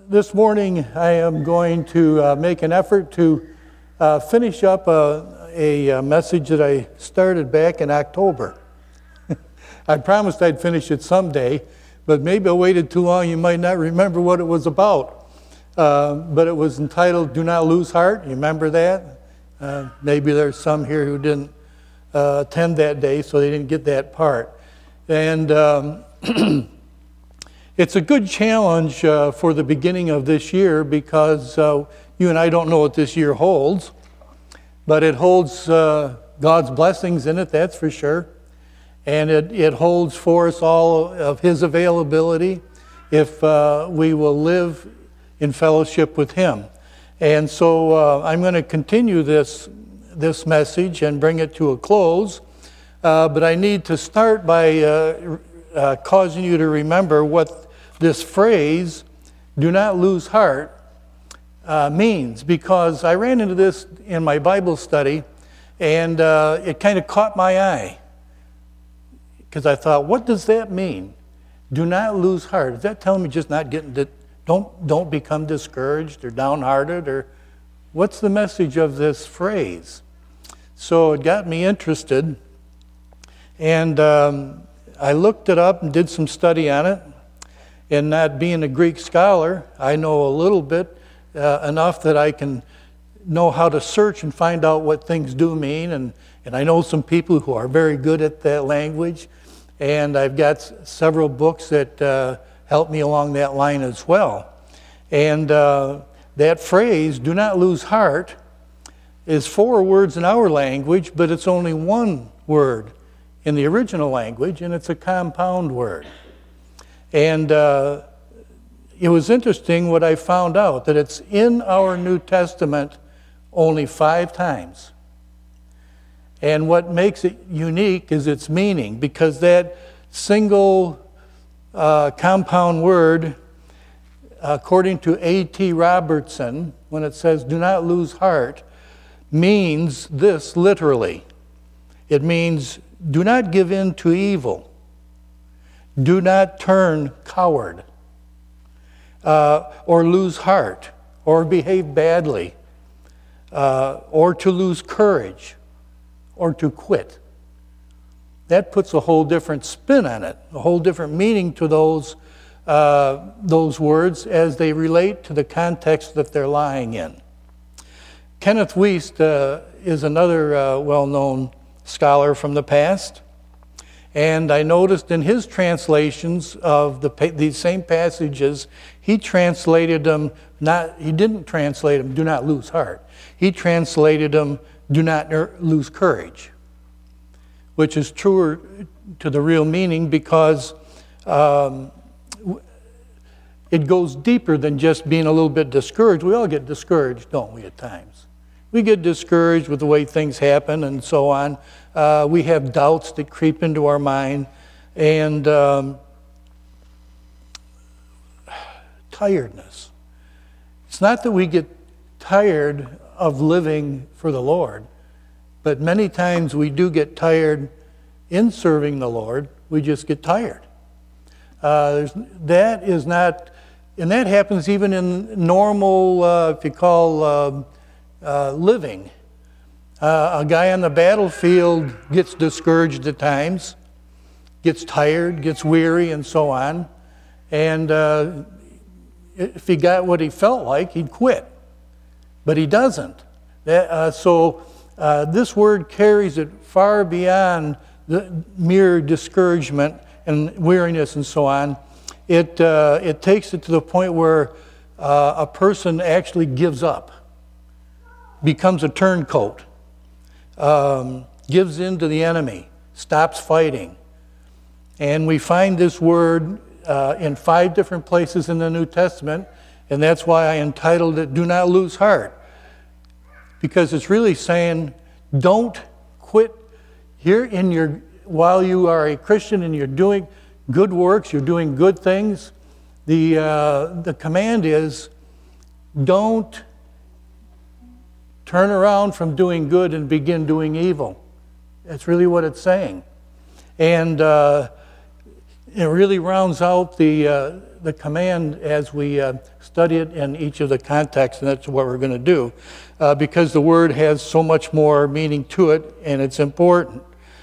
This morning I am going to make an effort to finish up a message that I started back in October. I promised I'd finish it someday, but maybe I waited too long. You might not remember what it was about. But it was entitled, Do Not Lose Heart. You remember that? Maybe there's some here who didn't attend that day, so they didn't get that part. And it's a good challenge for the beginning of this year because you and I don't know what this year holds, but it holds God's blessings in it, that's for sure. And it holds for us all of His availability if we will live in fellowship with Him. And so I'm going to continue this message and bring it to a close, but I need to start by causing you to remember what this phrase, do not lose heart, means, because I ran into this in my Bible study, and it kind of caught my eye, because I thought, what does that mean? Do not lose heart. Is that telling me just not getting, don't become discouraged or downhearted, or what's the message of this phrase? So it got me interested, and I looked it up and did some study on it. And not being a Greek scholar, I know a little bit, enough that I can know how to search and find out what things do mean. And I know some people who are very good at that language. And I've got several books that help me along that line as well. And that phrase, do not lose heart, is 4 words in our language, but it's only 1 word in the original language, and it's a compound word. And it was interesting what I found out, that it's in our New Testament only 5 times. And what makes it unique is its meaning, because that single compound word, according to A.T. Robertson, when it says do not lose heart, means this literally. It means do not give in to evil. Do not turn coward, or lose heart, or behave badly, or to lose courage, or to quit. That puts a whole different spin on it, a whole different meaning to those words as they relate to the context that they're lying in. Kenneth Wuest is another well-known scholar from the past. And I noticed in his translations of these same passages, he translated them, he didn't translate them, do not lose heart. He translated them, do not lose courage, which is truer to the real meaning because it goes deeper than just being a little bit discouraged. We all get discouraged, don't we, at times? We get discouraged with the way things happen and so on. We have doubts that creep into our mind. And tiredness. It's not that we get tired of living for the Lord, but many times we do get tired in serving the Lord. We just get tired. That is not, and that happens even in normal, if you call living. A guy on the battlefield gets discouraged at times, gets tired, gets weary, and so on. And if he got what he felt like, he'd quit. But he doesn't. So this word carries it far beyond the mere discouragement and weariness and so on. It takes it to the point where a person actually gives up, becomes a turncoat, gives in to the enemy, stops fighting. And we find this word in 5 different places in the New Testament, and that's why I entitled it, Do Not Lose Heart. Because it's really saying, don't quit here while you are a Christian and you're doing good works, you're doing good things. The command is, don't turn around from doing good and begin doing evil. That's really what it's saying. And it really rounds out the command as we study it in each of the contexts, and that's what we're going to do, because the word has so much more meaning to it, and it's important.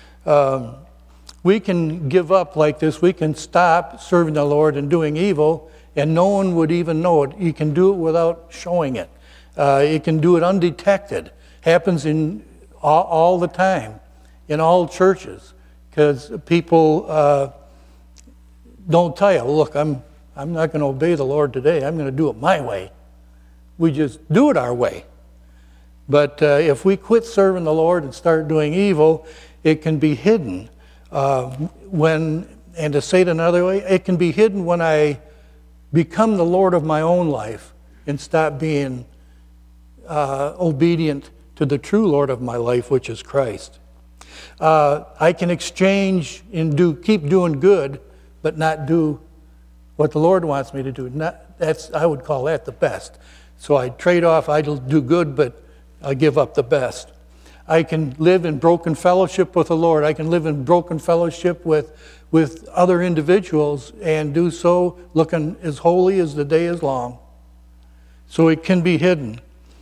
We can give up like this. We can stop serving the Lord and doing evil, and no one would even know it. You can do it without showing it. You can do it undetected. Happens in all the time, in all churches, because people don't tell you, look, I'm not going to obey the Lord today. I'm going to do it my way. We just do it our way. But if we quit serving the Lord and start doing evil, it can be hidden. And to say it another way, it can be hidden when I become the Lord of my own life and stop being obedient to the true Lord of my life, which is Christ. I can exchange and keep doing good, but not do what the Lord wants me to do. I would call that the best. So I trade off, I do good, but I give up the best. I can live in broken fellowship with the Lord. I can live in broken fellowship with other individuals and do so looking as holy as the day is long. So it can be hidden.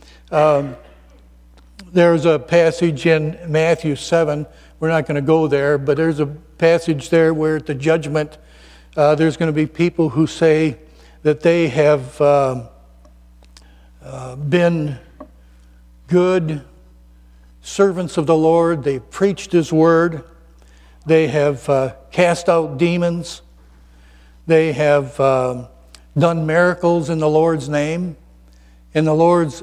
There's a passage in Matthew 7. We're not going to go there, but there's a passage there where at the judgment, there's going to be people who say that they have been good servants of the Lord. They preached His word. They have cast out demons. They have done miracles in the Lord's name. And the Lord's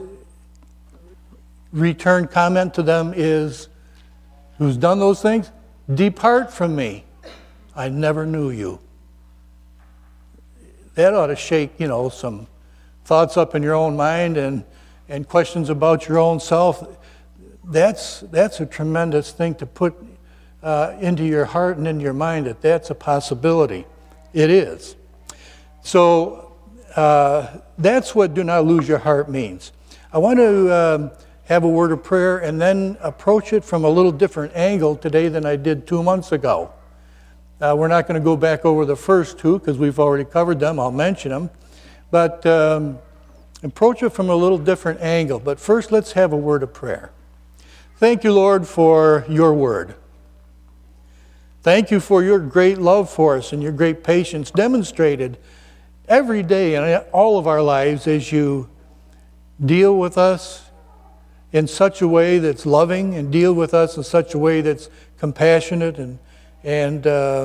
return comment to them is, who's done those things? Depart from me. I never knew you. That ought to shake, some thoughts up in your own mind and questions about your own self. That's a tremendous thing to put into your heart and into your mind, that's a possibility. It is. So that's what do not lose your heart means. I want to have a word of prayer and then approach it from a little different angle today than I did 2 months ago. We're not going to go back over the first two because we've already covered them. I'll mention them. But approach it from a little different angle. But first, let's have a word of prayer. Thank you, Lord, for your word. Thank you for your great love for us and your great patience demonstrated every day in all of our lives as you deal with us in such a way that's loving and deal with us in such a way that's compassionate and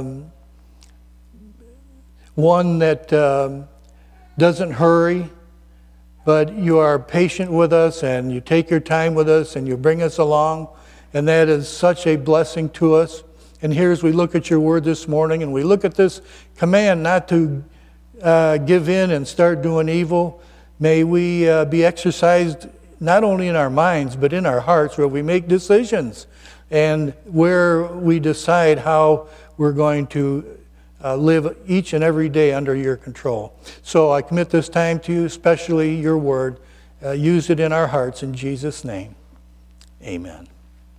one that doesn't hurry, but you are patient with us and you take your time with us and you bring us along, and that is such a blessing to us. And here as we look at your word this morning and we look at this command not to give in and start doing evil, may we be exercised not only in our minds but in our hearts where we make decisions and where we decide how we're going to live each and every day under your control. So I commit this time to you, especially your word. Use it in our hearts in Jesus' name. Amen.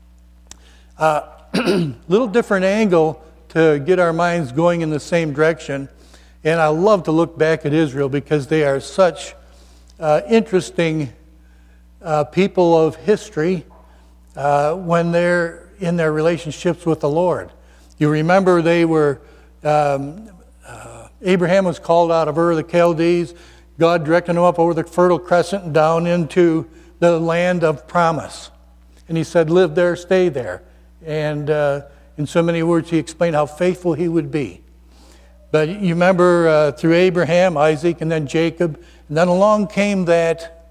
Little different angle to get our minds going in the same direction. And I love to look back at Israel because they are such interesting people of history when they're in their relationships with the Lord. You remember they were, Abraham was called out of Ur of the Chaldees. God directed him up over the Fertile Crescent and down into the land of promise. And he said, live there, stay there. And in so many words, he explained how faithful he would be. But you remember through Abraham, Isaac, and then Jacob, and then along came that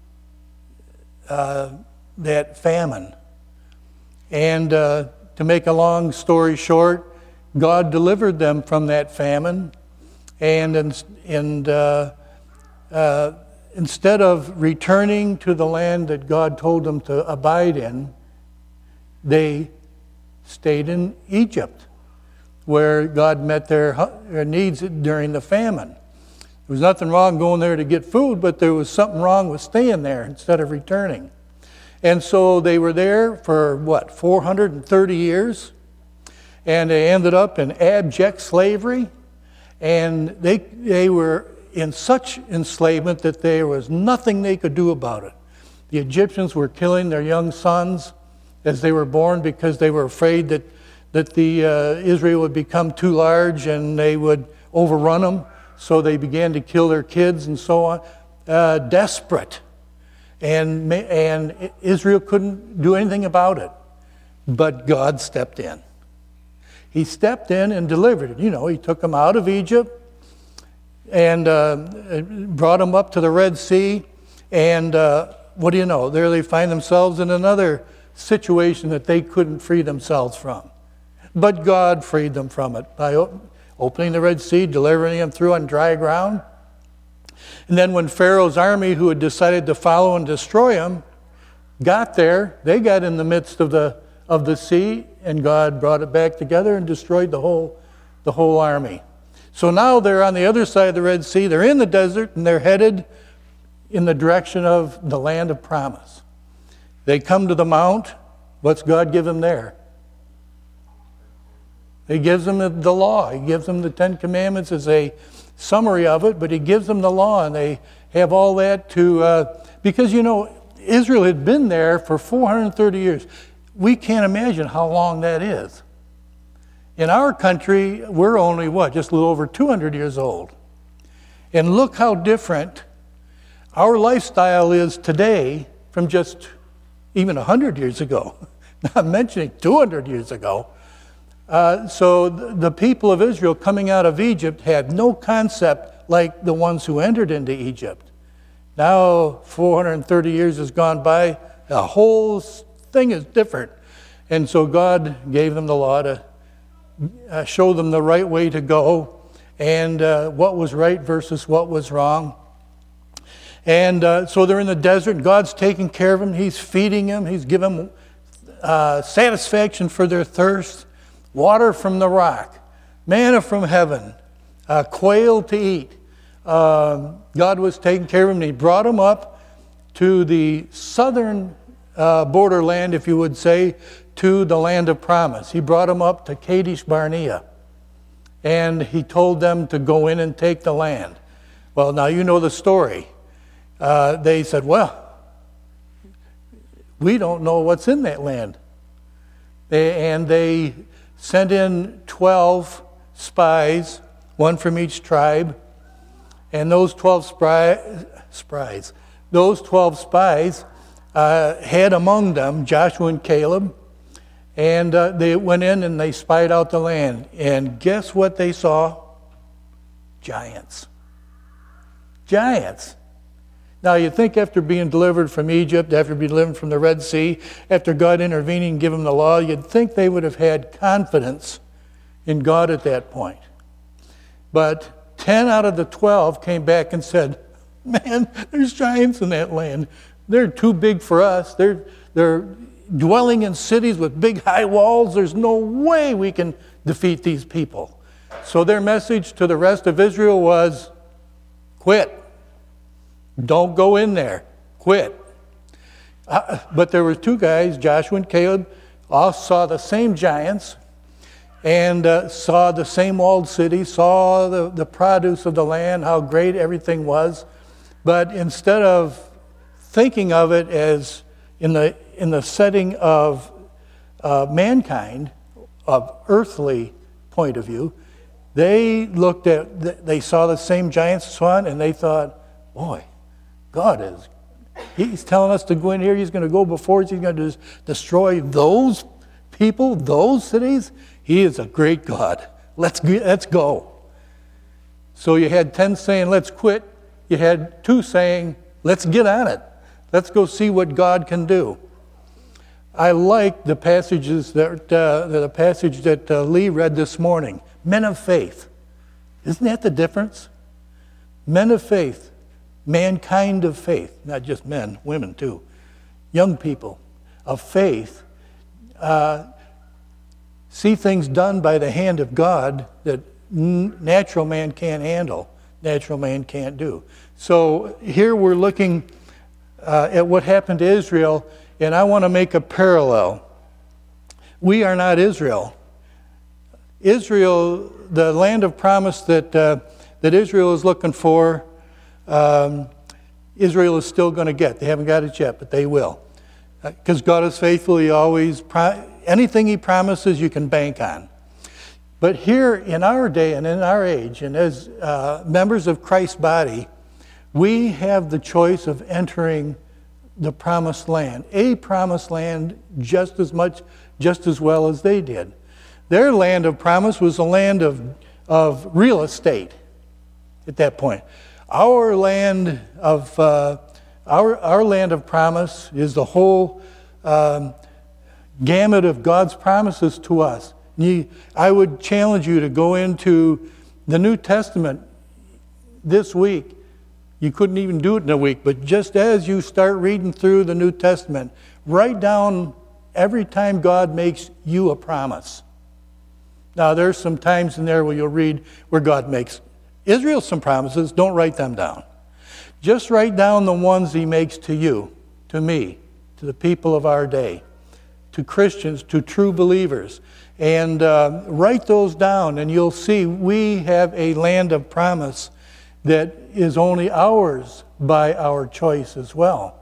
famine. And to make a long story short, God delivered them from that famine. And instead of returning to the land that God told them to abide in, they stayed in Egypt, where God met their needs during the famine. There was nothing wrong going there to get food, but there was something wrong with staying there instead of returning. And so they were there for, 430 years? and they ended up in abject slavery, and they were in such enslavement that there was nothing they could do about it. The Egyptians were killing their young sons as they were born because they were afraid that Israel would become too large and they would overrun them. So they began to kill their kids and so on, desperate. And Israel couldn't do anything about it. But God stepped in. He stepped in and delivered it. You know, he took them out of Egypt and brought them up to the Red Sea. And what do you know? There they find themselves in another situation that they couldn't free themselves from. But God freed them from it by opening the Red Sea, delivering them through on dry ground. And then when Pharaoh's army, who had decided to follow and destroy him, got there, they got in the midst of the sea, and God brought it back together and destroyed the whole army. So now they're on the other side of the Red Sea. They're in the desert, and they're headed in the direction of the land of promise. They come to the mount. What's God give them there? He gives them the law. He gives them the Ten Commandments as a summary of it, but he gives them the law, and they have all that because, you know, Israel had been there for 430 years. We can't imagine how long that is. In our country, we're only, just a little over 200 years old. And look how different our lifestyle is today from just even 100 years ago, not mentioning 200 years ago. So the people of Israel coming out of Egypt had no concept like the ones who entered into Egypt. Now 430 years has gone by, the whole thing is different. And so God gave them the law to show them the right way to go and what was right versus what was wrong. And so they're in the desert. God's taking care of them. He's feeding them. He's giving them satisfaction for their thirst. Water from the rock, manna from heaven, quail to eat. God was taking care of them, and he brought them up to the southern borderland, if you would say, to the land of promise. He brought them up to Kadesh Barnea, and he told them to go in and take the land. Well, now you know the story. They said, well, we don't know what's in that land. They sent in 12 spies, one from each tribe, and those 12 spies had among them Joshua and Caleb, and they went in and they spied out the land. And guess what they saw? Giants. Giants. Now, you think after being delivered from Egypt, after being delivered from the Red Sea, after God intervening and giving them the law, you'd think they would have had confidence in God at that point. But 10 out of the 12 came back and said, man, there's giants in that land. They're too big for us. They're dwelling in cities with big high walls. There's no way we can defeat these people. So their message to the rest of Israel was, quit. Don't go in there. Quit. But there were two guys, Joshua and Caleb, all saw the same giants and saw the same walled city, saw the produce of the land, how great everything was. But instead of thinking of it as in the setting of mankind, of earthly point of view, they saw the same giants and so on, and they thought, boy, He's telling us to go in here. He's going to go before us. He's going to destroy those people, those cities. He is a great God. Let's go. So you had 10 saying, let's quit. You had 2 saying, let's get on it. Let's go see what God can do. I like the passages the passage that Lee read this morning. Men of faith. Isn't that the difference? Men of faith. Mankind of faith, not just men, women too. Young people of faith see things done by the hand of God that natural man can't handle, natural man can't do. So here we're looking at what happened to Israel, and I want to make a parallel. We are not Israel. Israel, the land of promise that Israel is looking for, Israel is still going to get. They haven't got it yet, but they will. Because God is faithful, He always, anything He promises you can bank on. But here in our day and in our age, and as members of Christ's body, we have the choice of entering the promised land, a promised land just as well as they did. Their land of promise was a land of real estate at that point. Our land of our land of promise is the whole gamut of God's promises to us. I would challenge you to go into the New Testament this week. You couldn't even do it in a week, but just as you start reading through the New Testament, write down every time God makes you a promise. Now, there's some times in there where you'll read where God makes Israel some promises. Don't write them down. Just write down the ones He makes to you, to me, to the people of our day, to Christians, to true believers. And write those down, and you'll see we have a land of promise that is only ours by our choice as well.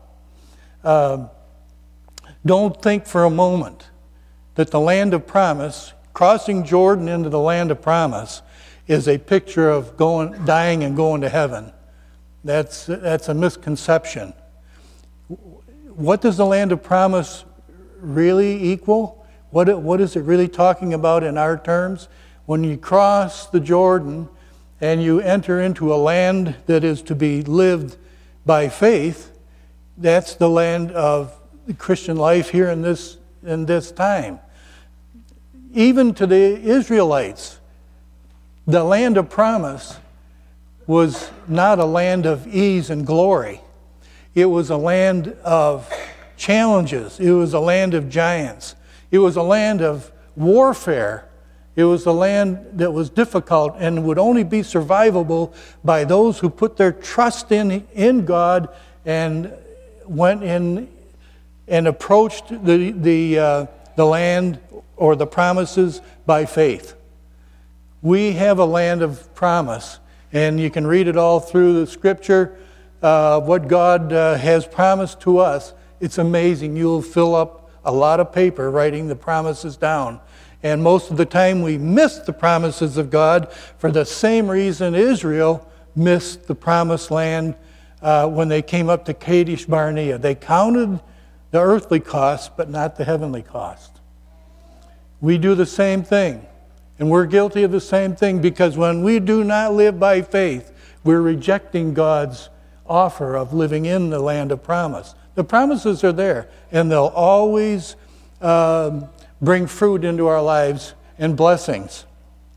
Don't think for a moment that the land of promise, crossing Jordan into the land of promise, is a picture of dying and going to heaven. That's a misconception. What does the land of promise really equal? What is it really talking about in our terms? When you cross the Jordan and you enter into a land that is to be lived by faith, that's the land of the Christian life here in this time. Even to the Israelites, the land of promise was not a land of ease and glory. It was a land of challenges. It was a land of giants. It was a land of warfare. It was a land that was difficult and would only be survivable by those who put their trust in God and went in and approached the land or the promises by faith. We have a land of promise, and you can read it all through the Scripture, what God has promised to us. It's amazing. You'll fill up a lot of paper writing the promises down. And most of the time we miss the promises of God for the same reason Israel missed the promised land when they came up to Kadesh Barnea. They counted the earthly cost, but not the heavenly cost. We do the same thing. And we're guilty of the same thing because when we do not live by faith, we're rejecting God's offer of living in the land of promise. The promises are there, and they'll always bring fruit into our lives and blessings.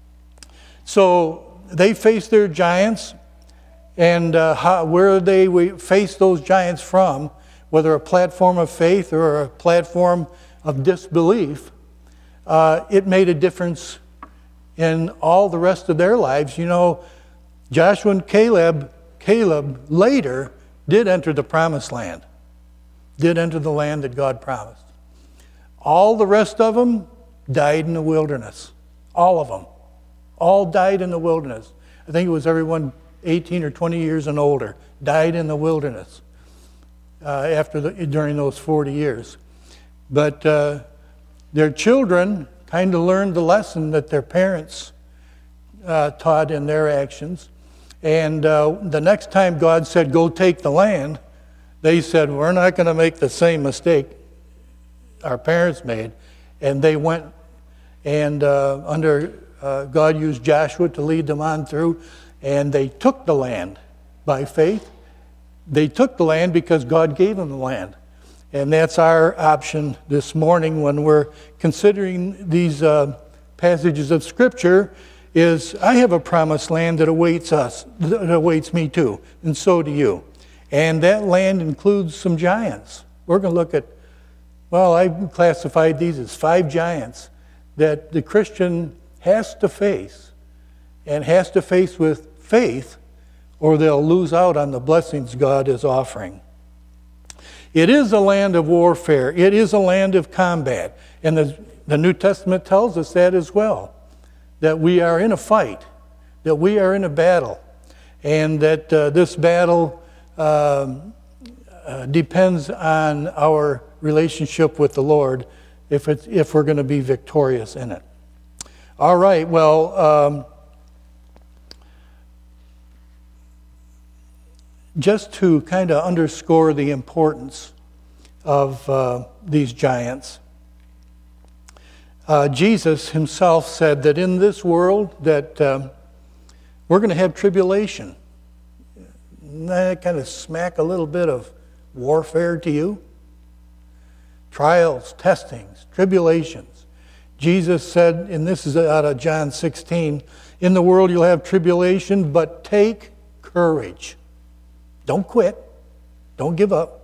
So they face their giants, and where they face those giants from, whether a platform of faith or a platform of disbelief, it made a difference in all the rest of their lives. You know, Joshua and Caleb later did enter the promised land, did enter the land that God promised. All the rest of them died in the wilderness. All of them. All died in the wilderness. I think it was everyone 18 or 20 years and older died in the wilderness during those 40 years. But their children kind of learned the lesson that their parents taught in their actions. And the next time God said, go take the land, they said, we're not going to make the same mistake our parents made. And they went and God used Joshua to lead them on through, and they took the land by faith. They took the land because God gave them the land. And that's our option this morning when we're considering these passages of Scripture is I have a promised land that awaits us, that awaits me too, and so do you. And that land includes some giants. We're going to look at, well, I've classified these as 5 giants that the Christian has to face, and has to face with faith, or they'll lose out on the blessings God is offering. It is a land of warfare. It is a land of combat. And the New Testament tells us that as well. that we are in a fight, that we are in a battle, and that this battle depends on our relationship with the Lord if we're going to be victorious in it. All right, well, just to kind of underscore the importance of these giants, Jesus himself said that in this world that we're going to have tribulation. Doesn't that kind of smack a little bit of warfare to you? Trials, testings, tribulations. Jesus said, and this is out of John 16, in the world you'll have tribulation, but take courage. Don't quit. Don't give up.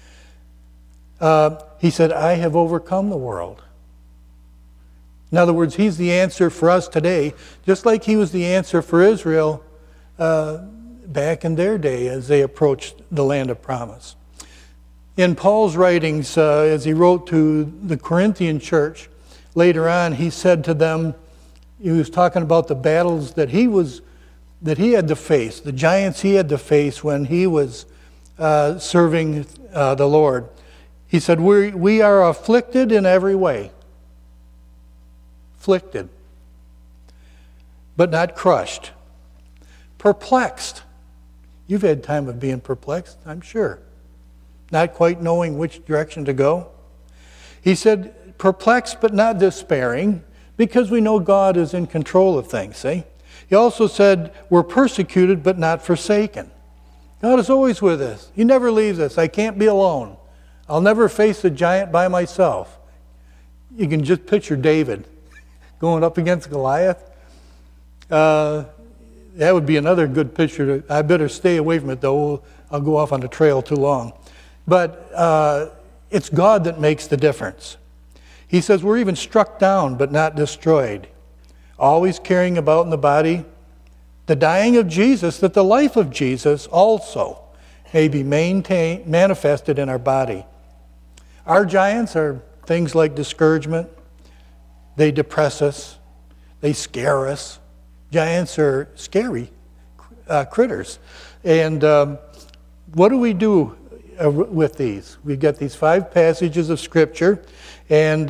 He said, I have overcome the world. In other words, he's the answer for us today, just like he was the answer for Israel back in their day as they approached the land of promise. In Paul's writings, as he wrote to the Corinthian church, later on he said to them, he was talking about the battles that he had to face, the giants he had to face when he was serving the Lord. He said, we are afflicted in every way. Afflicted, but not crushed. Perplexed. You've had time of being perplexed, I'm sure. Not quite knowing which direction to go. He said, perplexed but not despairing, because we know God is in control of things, see? He also said, we're persecuted but not forsaken. God is always with us. He never leaves us. I can't be alone. I'll never face a giant by myself. You can just picture David going up against Goliath. That would be another good picture. I better stay away from it, though. I'll go off on the trail too long. But it's God that makes the difference. He says we're even struck down but not destroyed, always carrying about in the body the dying of Jesus, that the life of Jesus also may be manifested in our body. Our giants are things like discouragement. They depress us. They scare us. Giants are scary critters. And what do we do with these? We've got these 5 passages of Scripture, and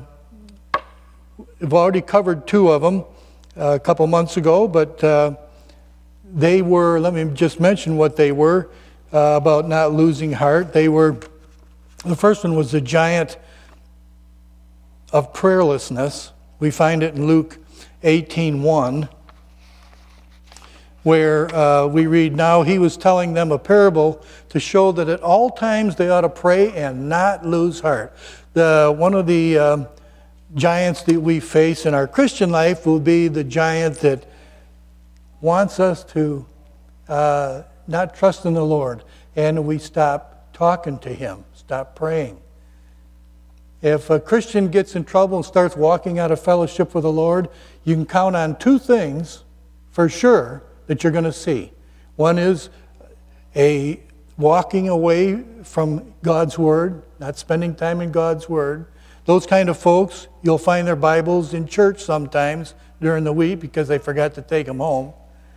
we've already covered 2 of them a couple months ago, but they were, let me just mention what they were, about not losing heart. They were, the first one was the giant of prayerlessness. We find it in Luke 18:1, where we read, now he was telling them a parable to show that at all times they ought to pray and not lose heart. One of the giants that we face in our Christian life will be the giant that wants us to not trust in the Lord, and we stop talking to him, stop praying. If a Christian gets in trouble and starts walking out of fellowship with the Lord, you can count on 2 things for sure that you're going to see. One is a walking away from God's Word, not spending time in God's Word. Those kind of folks, you'll find their Bibles in church sometimes during the week because they forgot to take them home.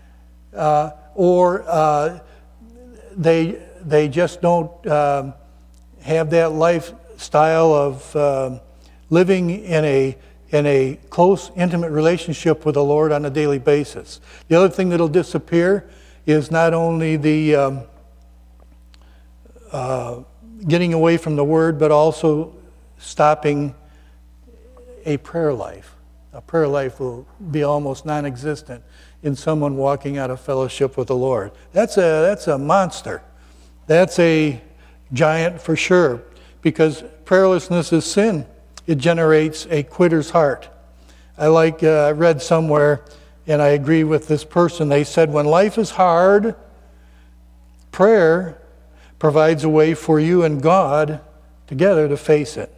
Or they just don't have that lifestyle of living in a close, intimate relationship with the Lord on a daily basis. The other thing that'll disappear is not only the getting away from the Word, but also stopping a prayer life. A prayer life will be almost non-existent in someone walking out of fellowship with the Lord. That's a monster. That's a giant for sure, because prayerlessness is sin. It generates a quitter's heart. I read somewhere, and I agree with this person. They said, when life is hard, prayer provides a way for you and God together to face it.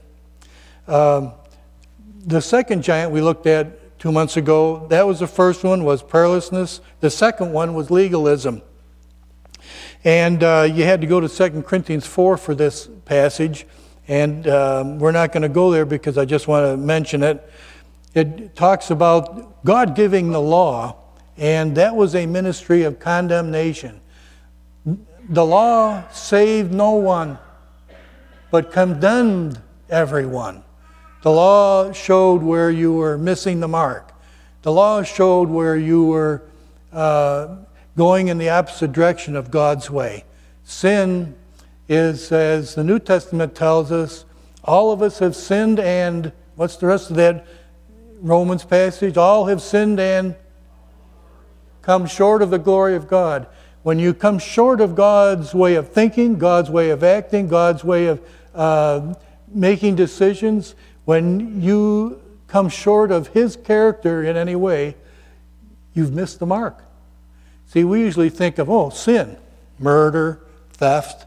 The second giant we looked at 2 months ago, that was the first one, was prayerlessness. The second one was legalism. And you had to go to 2 Corinthians 4 for this passage. And we're not going to go there because I just want to mention it. that talks about God giving the law, and that was a ministry of condemnation. The law saved no one, but condemned everyone. The law showed where you were missing the mark. The law showed where you were going in the opposite direction of God's way. Sin is, as the New Testament tells us, all of us have sinned and, what's the rest of that Romans passage? All have sinned and come short of the glory of God. When you come short of God's way of thinking, God's way of acting, God's way of making decisions, when you come short of His character in any way, you've missed the mark. See, we usually think of, sin, murder, theft,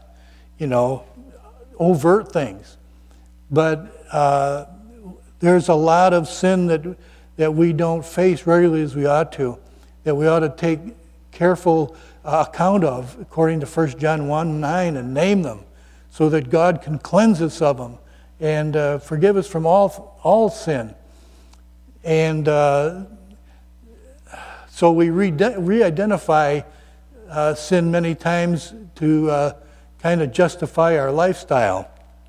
overt things. But there's a lot of sin that we don't face regularly as we ought to, that we ought to take careful account of, according to 1 John 1:9, and name them, so that God can cleanse us of them and forgive us from all sin. And so we re-identify sin many times to kind of justify our lifestyle.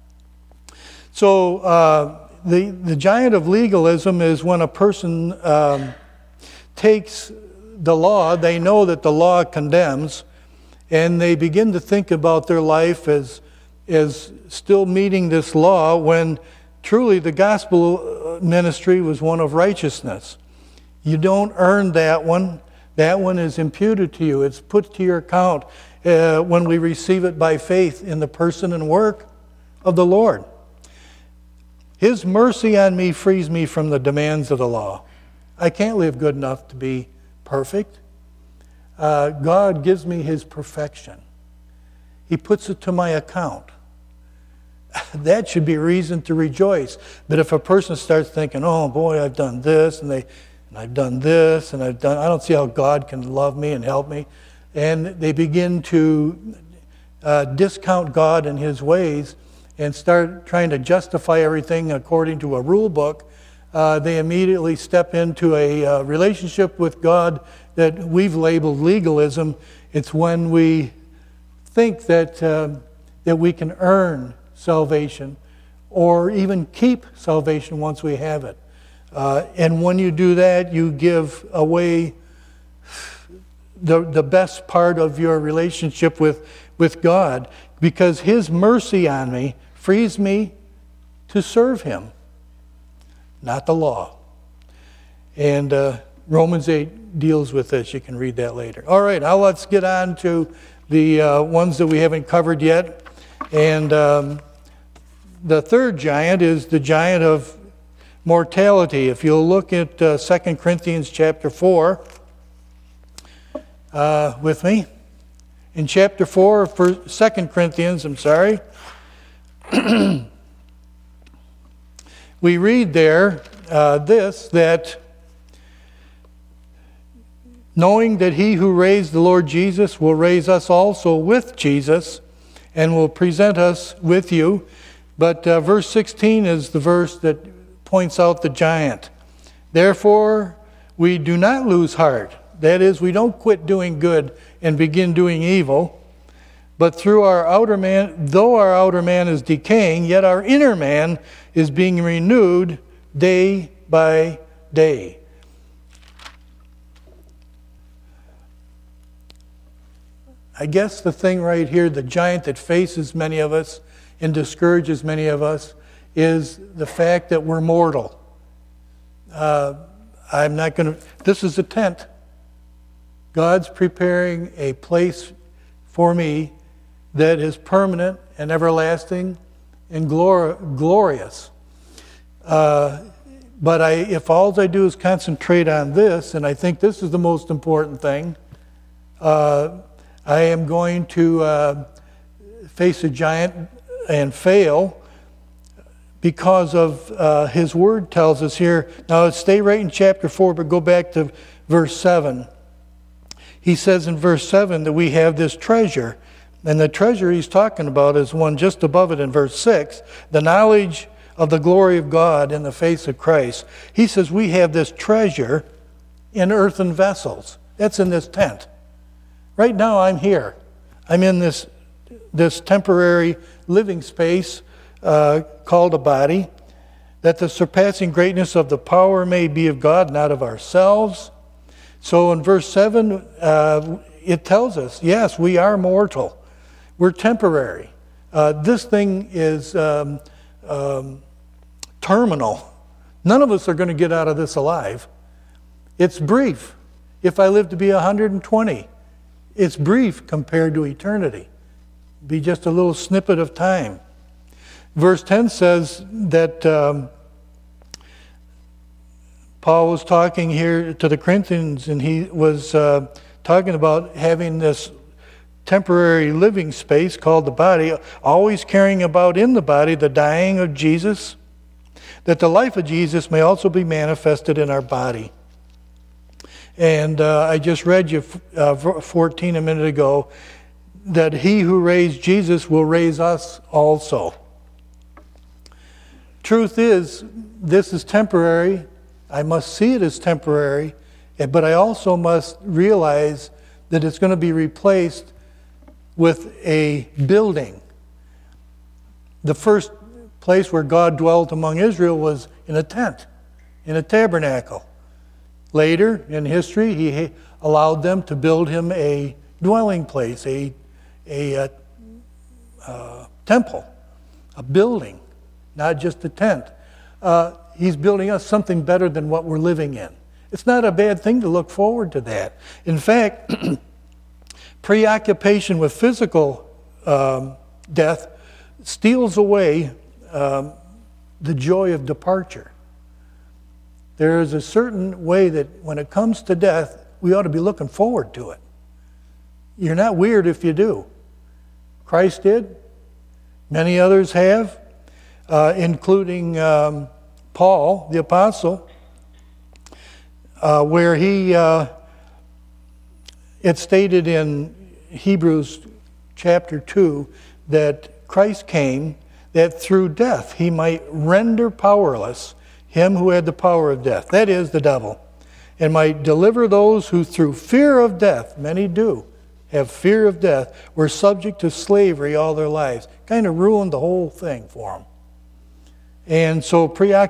So the giant of legalism is when a person takes the law, they know that the law condemns, and they begin to think about their life as still meeting this law, when truly the gospel ministry was one of righteousness. You don't earn that one. That one is imputed to you. It's put to your account when we receive it by faith in the person and work of the Lord. His mercy on me frees me from the demands of the law. I can't live good enough to be perfect. God gives me His perfection. He puts it to my account. That should be reason to rejoice. But if a person starts thinking, oh boy, I've done this, and I've done this, and I don't see how God can love me and help me, and they begin to discount God and His ways and start trying to justify everything according to a rule book, they immediately step into a relationship with God that we've labeled legalism. It's when we think that we can earn salvation or even keep salvation once we have it. And when you do that, you give away the best part of your relationship with God, because His mercy on me frees me to serve Him, not the law. And Romans 8 deals with this. You can read that later. All right, now let's get on to the ones that we haven't covered yet. And the third giant is the giant of mortality. If you'll look at 2 Corinthians chapter 4 with me. In chapter 4 for 2 Corinthians, we read there that knowing that He who raised the Lord Jesus will raise us also with Jesus and will present us with you. But verse 16 is the verse that points out the giant. Therefore, we do not lose heart. That is, we don't quit doing good and begin doing evil. But through our outer man, though our outer man is decaying, yet our inner man is being renewed day by day. I guess the thing right here, the giant that faces many of us and discourages many of us, is the fact that we're mortal. This is a tent. God's preparing a place for me that is permanent and everlasting and glorious. But if all I do is concentrate on this, and I think this is the most important thing, I am going to face a giant and fail, because of His Word tells us here. Now stay right in chapter 4, but go back to verse 7. He says in verse 7 that we have this treasure. And the treasure he's talking about is one just above it in verse 6. The knowledge of the glory of God in the face of Christ. He says we have this treasure in earthen vessels. That's in this tent. Right now I'm here. I'm in this temporary living space called a body, that the surpassing greatness of the power may be of God, not of ourselves. So in verse 7, it tells us, yes, we are mortal. We're temporary. This thing is terminal. None of us are going to get out of this alive. It's brief. If I live to be 120, it's brief compared to eternity. Be just a little snippet of time. Verse 10 says that Paul was talking here to the Corinthians, and he was talking about having this temporary living space called the body, always carrying about in the body the dying of Jesus, that the life of Jesus may also be manifested in our body. And I just read you 14 a minute ago, that he who raised Jesus will raise us also. Truth is, this is temporary. I must see it as temporary, but I also must realize that it's going to be replaced with a building. The first place where God dwelt among Israel was in a tent, in a tabernacle. Later in history, he allowed them to build him a dwelling place, a temple, a building, not just a tent. He's building us something better than what we're living in. It's not a bad thing to look forward to that. In fact, preoccupation with physical death steals away the joy of departure. There is a certain way that when it comes to death, we ought to be looking forward to it. You're not weird if you do. Christ did. Many others have, including Paul, the apostle, where it's stated in Hebrews chapter 2 that Christ came that through death he might render powerless him who had the power of death, that is, the devil, and might deliver those who through fear of death, many do have fear of death, were subject to slavery all their lives. Kind of ruined the whole thing for them. And so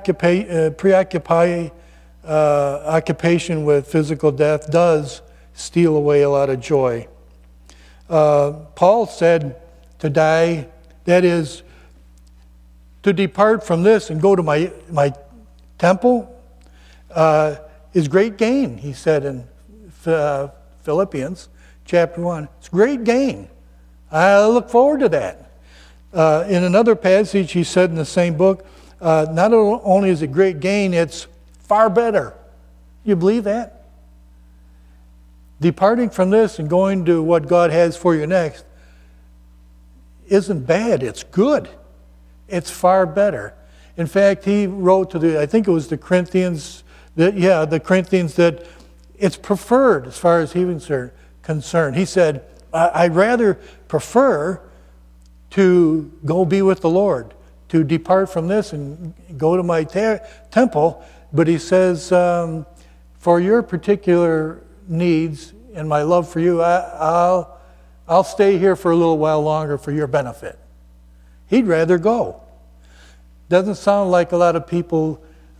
occupation with physical death does steal away a lot of joy. Paul said to die, that is, to depart from this and go to my temple is great gain, he said in Philippians chapter 1. It's great gain. I look forward to that. In another passage, he said in the same book, not only is it great gain, it's far better. You believe that? Departing from this and going to what God has for you next isn't bad. It's good. It's far better. In fact, he wrote to I think it was the Corinthians, that it's preferred as far as he was concerned. He said, I'd rather prefer to go be with the Lord, to depart from this and go to my temple. But he says, for your particular needs and my love for you, I'll stay here for a little while longer for your benefit. He'd rather go. Doesn't sound like a lot of people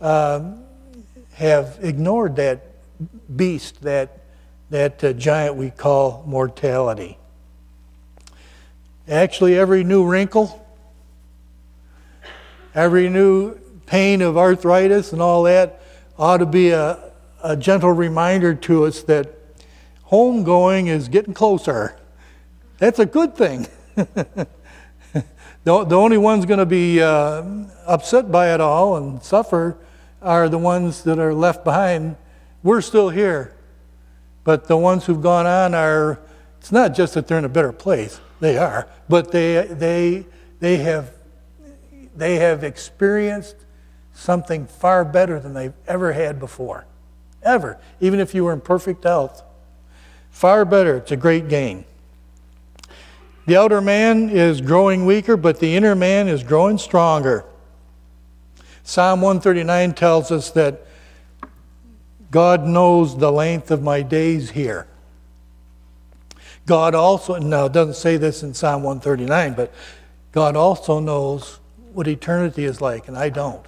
have ignored that beast, that giant we call mortality. Actually, every new wrinkle, every new pain of arthritis and all that ought to be a gentle reminder to us that homegoing is getting closer. That's a good thing. The only ones going to be upset by it all and suffer are the ones that are left behind. We're still here. But the ones who've gone on it's not just that they're in a better place. They are. But they have experienced something far better than they've ever had before. Ever. Even if you were in perfect health. Far better. It's a great gain. The outer man is growing weaker, but the inner man is growing stronger. Psalm 139 tells us that God knows the length of my days here. God also, now it doesn't say this in Psalm 139, but God also knows what eternity is like, and I don't.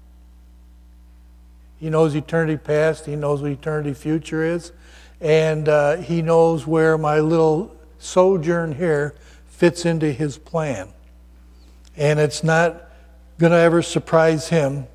He knows eternity past, He knows what eternity future is, and He knows where my little sojourn here fits into His plan. And it's not going to ever surprise Him.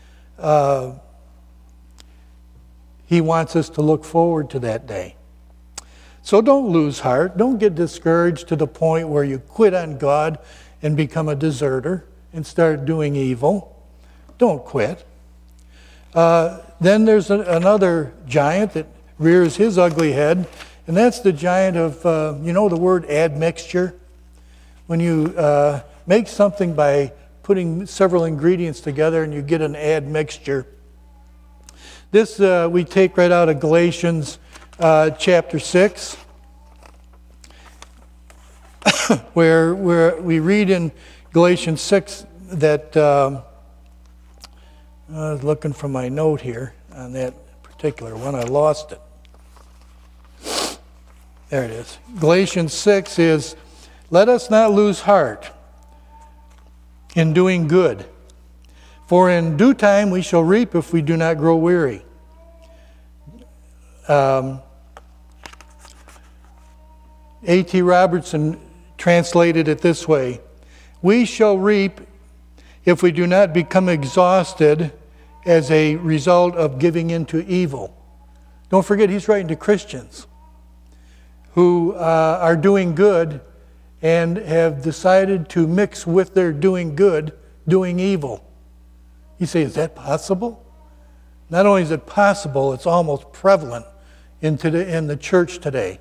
He wants us to look forward to that day. So don't lose heart. Don't get discouraged to the point where you quit on God and become a deserter and start doing evil. Don't quit. Then there's another giant that rears his ugly head, and that's the giant of, the word admixture? When you make something by putting several ingredients together and you get an admixture. This we take right out of Galatians chapter 6, where we read in Galatians 6 that, I was looking for my note here on that particular one, I lost it. There it is. Galatians 6 is, let us not lose heart in doing good, for in due time we shall reap if we do not grow weary. A.T. Robertson translated it this way: we shall reap if we do not become exhausted as a result of giving into evil. Don't forget, he's writing to Christians who are doing good and have decided to mix with their doing good, doing evil. You say, is that possible? Not only is it possible, it's almost prevalent in the church today,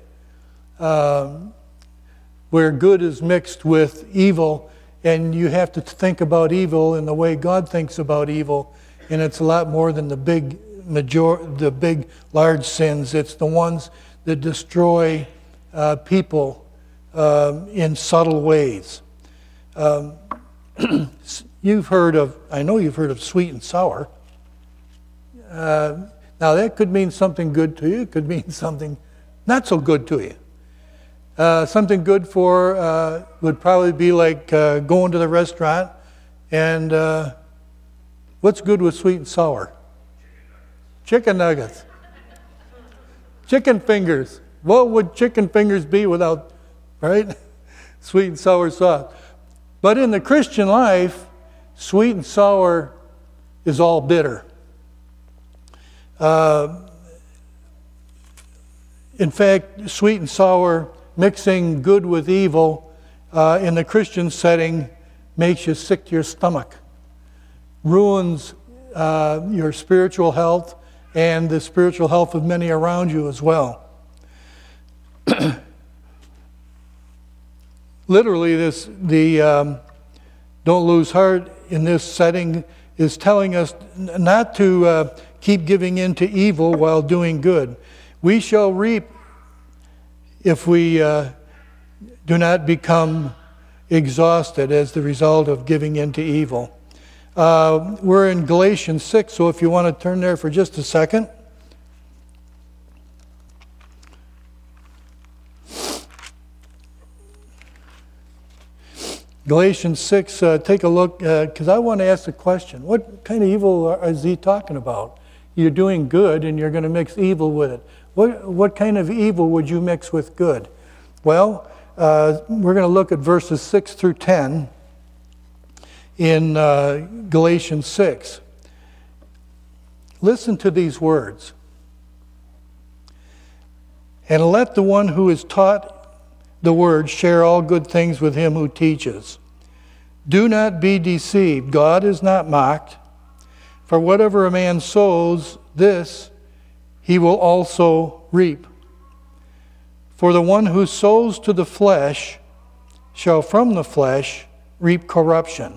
where good is mixed with evil, and you have to think about evil in the way God thinks about evil, and it's a lot more than the big large sins. It's the ones that destroy people in subtle ways. I know you've heard of sweet and sour. Now that could mean something good to you. It could mean something not so good to you. Something good for would probably be like going to the restaurant and what's good with sweet and sour? Chicken nuggets. Chicken fingers. What would chicken fingers be without, right? Sweet and sour sauce. But in the Christian life, sweet and sour is all bitter. In fact, sweet and sour, mixing good with evil in the Christian setting makes you sick to your stomach, ruins your spiritual health and the spiritual health of many around you as well. Literally, don't lose heart in this setting is telling us not to keep giving in to evil while doing good. We shall reap if we do not become exhausted as the result of giving in to evil. We're in Galatians 6, so if you want to turn there for just a second. Galatians 6, take a look, because I want to ask the question, what kind of evil is he talking about? You're doing good and you're going to mix evil with it. What kind of evil would you mix with good? Well, we're going to look at verses 6 through 10 in Galatians 6. Listen to these words. And let the one who is taught the word share all good things with him who teaches. Do not be deceived. God is not mocked. For whatever a man sows, this he will also reap. For the one who sows to the flesh shall from the flesh reap corruption.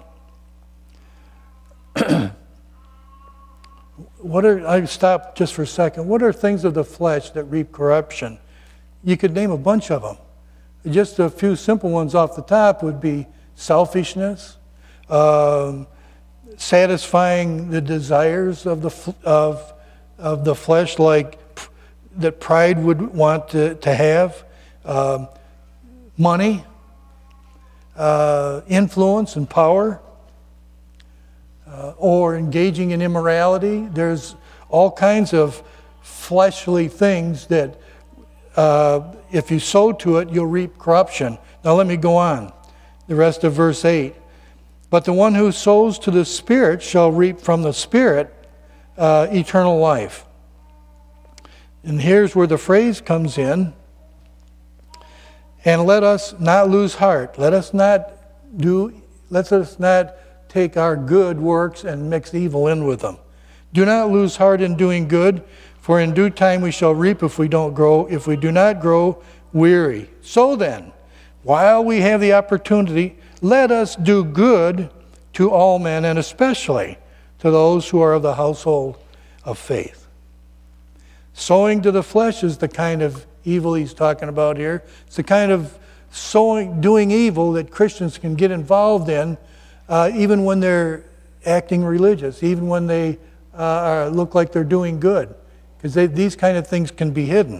I stop just for a second. What are things of the flesh that reap corruption? You could name a bunch of them. Just a few simple ones off the top would be selfishness, satisfying the desires of the flesh, like that pride would want to have, money, influence and power, or engaging in immorality. There's all kinds of fleshly things that if you sow to it, you'll reap corruption. Now let me go on. The rest of verse 8. But the one who sows to the Spirit shall reap from the Spirit eternal life. And here's where the phrase comes in. And let us not lose heart. Let us not take our good works and mix evil in with them. Do not lose heart in doing good, for in due time we shall reap if we do not grow weary. So then, while we have the opportunity, let us do good to all men, and especially to those who are of the household of faith. Sowing to the flesh is the kind of evil he's talking about here. It's the kind of doing evil that Christians can get involved in, even when they're acting religious, even when they look like they're doing good, because these kind of things can be hidden.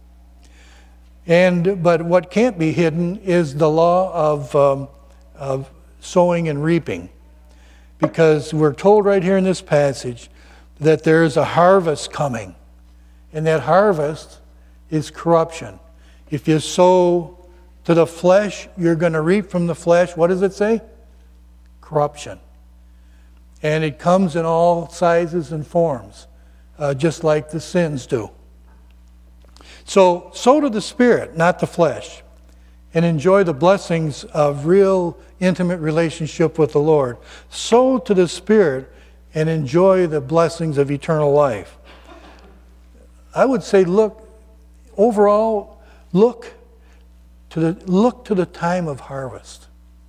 But what can't be hidden is the law of sowing and reaping, because we're told right here in this passage that there is a harvest coming, and that harvest is corruption. If you sow to the flesh, you're going to reap from the flesh. What does it say? Corruption. And it comes in all sizes and forms, just like the sins do. So, sow to the Spirit, not the flesh, and enjoy the blessings of real intimate relationship with the Lord. Sow to the Spirit and enjoy the blessings of eternal life. I would say, look to the time of harvest.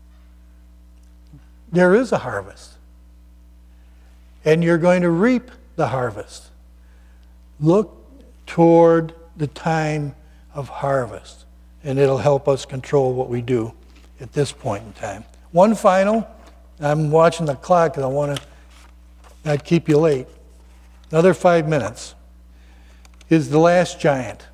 There is a harvest, and you're going to reap the harvest. Look toward the time of harvest, and it'll help us control what we do at this point in time. One final, I'm watching the clock because I want to not keep you late. Another 5 minutes. Is the last giant.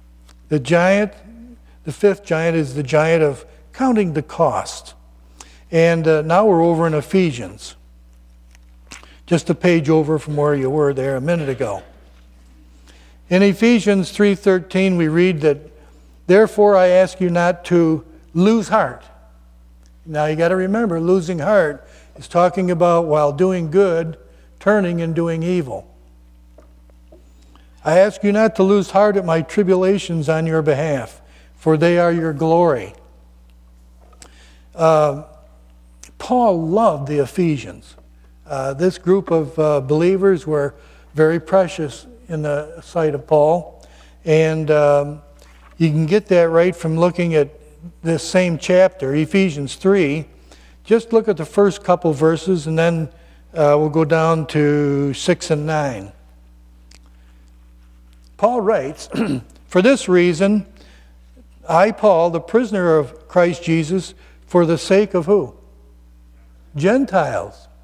The fifth giant is the giant of counting the cost. And now we're over in Ephesians. Just a page over from where you were there a minute ago. In Ephesians 3:13 we read that, therefore I ask you not to lose heart. Now you got to remember, losing heart is talking about while doing good, turning and doing evil. I ask you not to lose heart at my tribulations on your behalf, for they are your glory. Paul loved the Ephesians. This group of believers were very precious in the sight of Paul. And you can get that right from looking at this same chapter, Ephesians 3. Just look at the first couple verses, and then we'll go down to 6 and 9. Paul writes, for this reason, I, Paul, the prisoner of Christ Jesus, for the sake of who? Gentiles.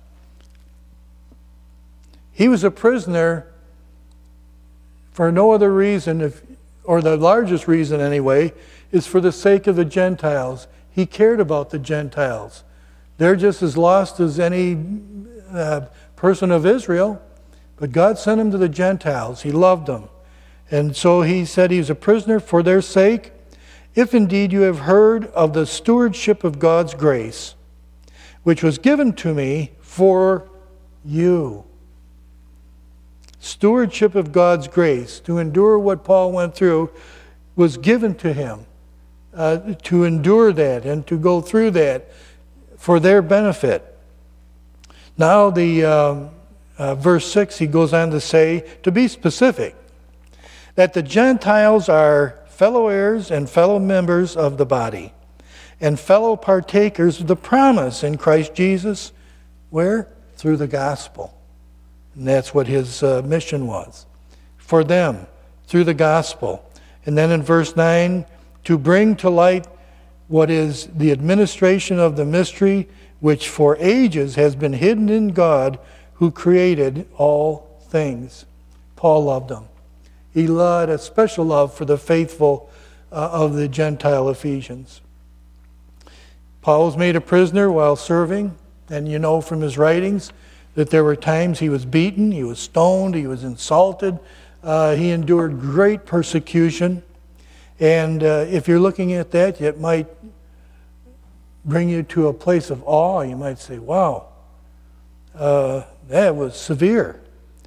He was a prisoner for no other reason, or the largest reason anyway, is for the sake of the Gentiles. He cared about the Gentiles. They're just as lost as any person of Israel, but God sent him to the Gentiles. He loved them. And so he said he's a prisoner for their sake. If indeed you have heard of the stewardship of God's grace, which was given to me for you. Stewardship of God's grace, to endure what Paul went through, was given to him. To endure that and to go through that for their benefit. Now the verse 6, he goes on to say, to be specific, that the Gentiles are fellow heirs and fellow members of the body, and fellow partakers of the promise in Christ Jesus. Where? Through the gospel. And that's what his mission was. For them, through the gospel. And then in verse 9, to bring to light what is the administration of the mystery which for ages has been hidden in God who created all things. Paul loved them. He had a special love for the faithful of the Gentile Ephesians. Paul was made a prisoner while serving, and you know from his writings that there were times he was beaten, he was stoned, he was insulted. He endured great persecution. And if you're looking at that, it might bring you to a place of awe. You might say, wow, that was severe.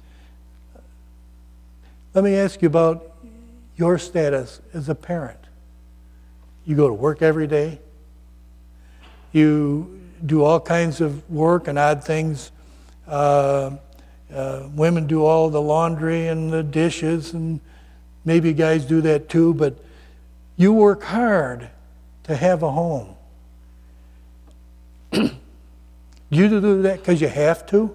Let me ask you about your status as a parent. You go to work every day. You do all kinds of work and odd things. Women do all the laundry and the dishes, and maybe guys do that too, but you work hard to have a home. Do you do that because you have to?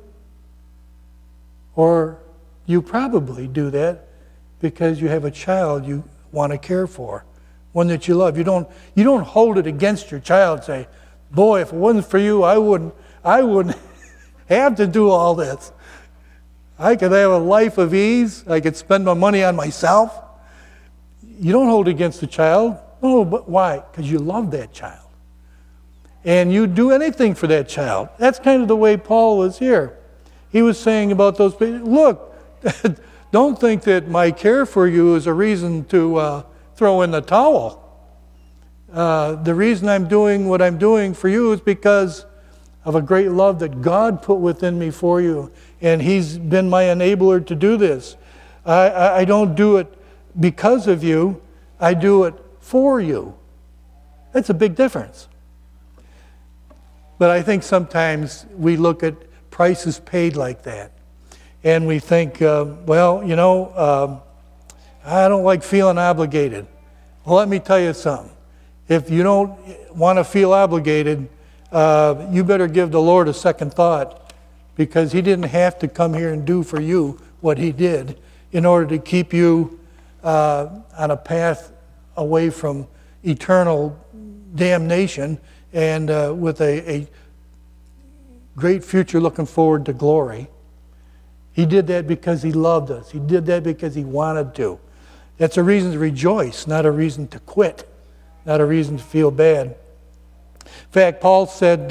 Or you probably do that because you have a child you want to care for, one that you love. You don't hold it against your child and say, boy, if it wasn't for you, I wouldn't have to do all this. I could have a life of ease. I could spend my money on myself. You don't hold it against the child. No, but why? Because you love that child. And you do anything for that child. That's kind of the way Paul was here. He was saying about those people, look, don't think that my care for you is a reason to throw in the towel. The reason I'm doing what I'm doing for you is because of a great love that God put within me for you. And He's been my enabler to do this. I don't do it because of you. I do it for you. That's a big difference. But I think sometimes we look at prices paid like that. And we think, well, you know, I don't like feeling obligated. Well, let me tell you something. If you don't want to feel obligated, you better give the Lord a second thought, because He didn't have to come here and do for you what He did in order to keep you on a path away from eternal damnation and with a great future looking forward to glory. He did that because He loved us. He did that because He wanted to. That's a reason to rejoice, not a reason to quit, not a reason to feel bad. In fact, Paul said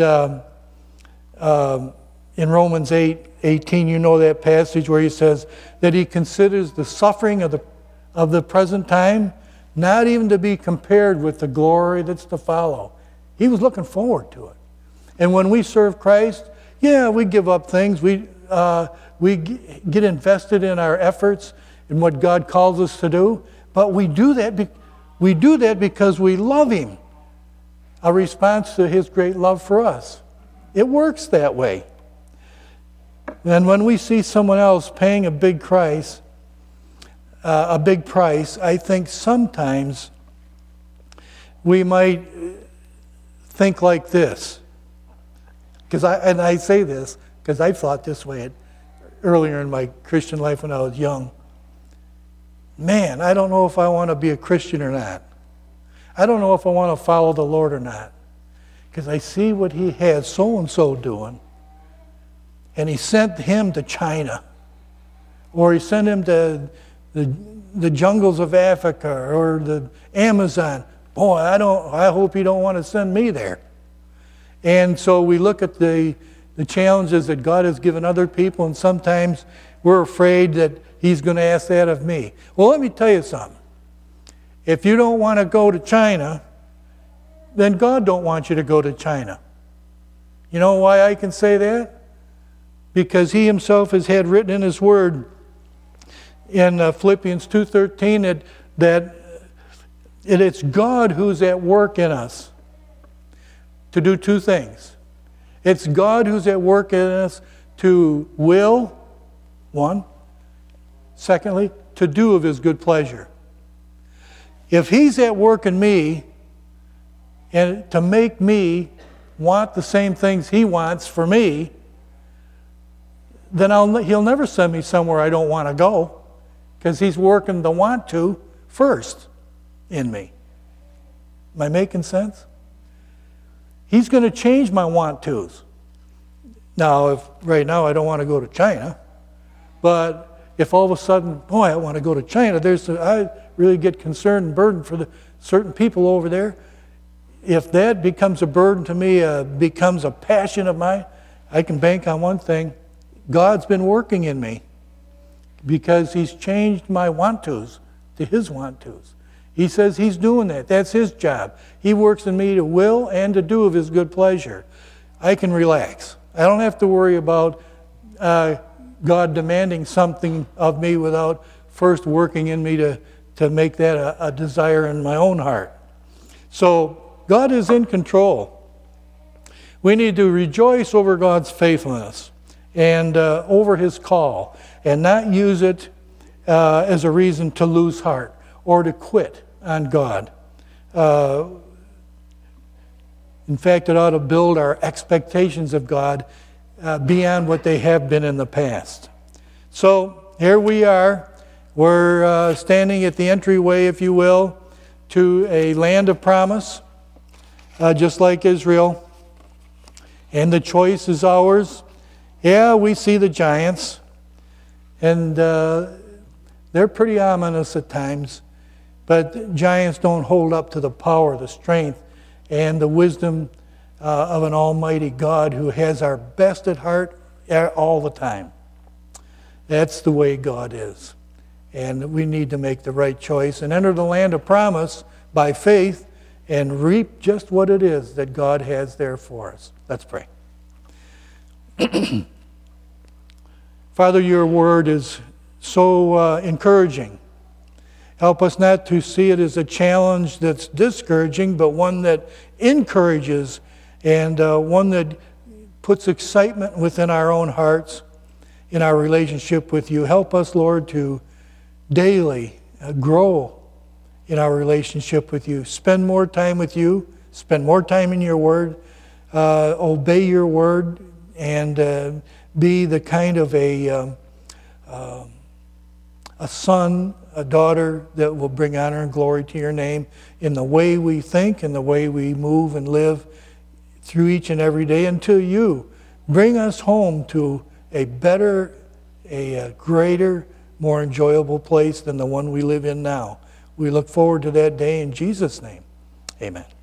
in Romans 8:18, you know that passage where he says that he considers the suffering of the present time not even to be compared with the glory that's to follow. He was looking forward to it. And when we serve Christ, yeah, we give up things. We get invested in our efforts in what God calls us to do, but we do that because we love Him. A response to His great love for us. It works that way. And when we see someone else paying a big price, I think sometimes we might think like this. And I say this because I thought this way earlier in my Christian life when I was young. Man, I don't know if I want to be a Christian or not. I don't know if I want to follow the Lord or not. Because I see what he has so-and-so doing. And he sent him to China. Or he sent him to the jungles of Africa or the Amazon. Boy, I hope he don't want to send me there. And so we look at the challenges that God has given other people, and sometimes we're afraid that He's going to ask that of me. Well, let me tell you something. If you don't want to go to China, then God don't want you to go to China. You know why I can say that? Because He Himself has had written in His Word in Philippians 2:13 that it's God who's at work in us to do two things. It's God who's at work in us to will, one. Secondly, to do of His good pleasure. If He's at work in me and to make me want the same things He wants for me, then He'll never send me somewhere I don't want to go, because He's working the want to first in me. Am I making sense? He's going to change my want-tos. Now, if right now I don't want to go to China, but if all of a sudden, boy, I want to go to China, I really get concerned and burdened for the certain people over there. If that becomes a burden to me, becomes a passion of mine, I can bank on one thing. God's been working in me because He's changed my want-tos to His want-tos. He says He's doing that. That's His job. He works in me to will and to do of His good pleasure. I can relax. I don't have to worry about God demanding something of me without first working in me to make that a desire in my own heart. So God is in control. We need to rejoice over God's faithfulness and over His call, and not use it as a reason to lose heart or to quit on God. In fact, it ought to build our expectations of God beyond what they have been in the past. So here we are. We're standing at the entryway, if you will, to a land of promise, just like Israel. And the choice is ours. Yeah, we see the giants, and they're pretty ominous at times, but giants don't hold up to the power, the strength, and the wisdom of an almighty God who has our best at heart all the time. That's the way God is. And we need to make the right choice and enter the land of promise by faith and reap just what it is that God has there for us. Let's pray. Father, your word is so encouraging. Help us not to see it as a challenge that's discouraging, but one that encourages and one that puts excitement within our own hearts in our relationship with you. Help us, Lord, to daily grow in our relationship with you. Spend more time with you. Spend more time in your word. Obey your word and be the kind of a son, a daughter that will bring honor and glory to your name in the way we think and the way we move and live through each and every day until you bring us home to a better, a greater, more enjoyable place than the one we live in now. We look forward to that day in Jesus' name. Amen.